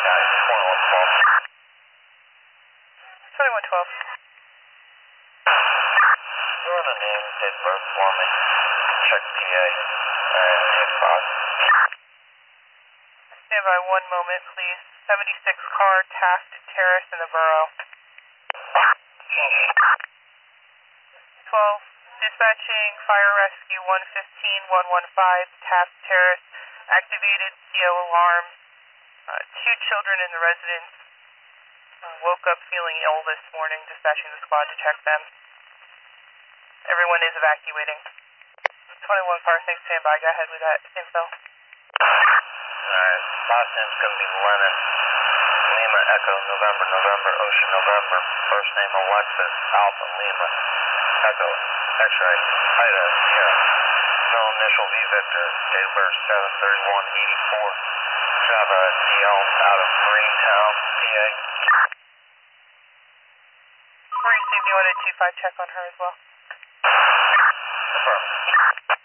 2112. 2112. Run a name, date of birth for me. Check PA. And advise. Stand by 1 moment, please. 76 car, Taft Terrace in the borough. 12. Dispatching Fire Rescue 115-115, Taft Terrace. Activated CO alarm. 2 children in the residence woke up feeling ill this morning. Dispatching the squad to check them. Everyone is evacuating. 21 car, thanks, stand by. Go ahead with that info. Alright, last name's gonna be Lennon. Lima Echo November November Ocean November. First name Alexis Alpha Lima Echo X-ray Ida Sierra. Middle initial V Victor. Date of birth 7/31/84. Java DL out of Greentown, PA. Received, you wanted 2-5 check on her as well. Affirm.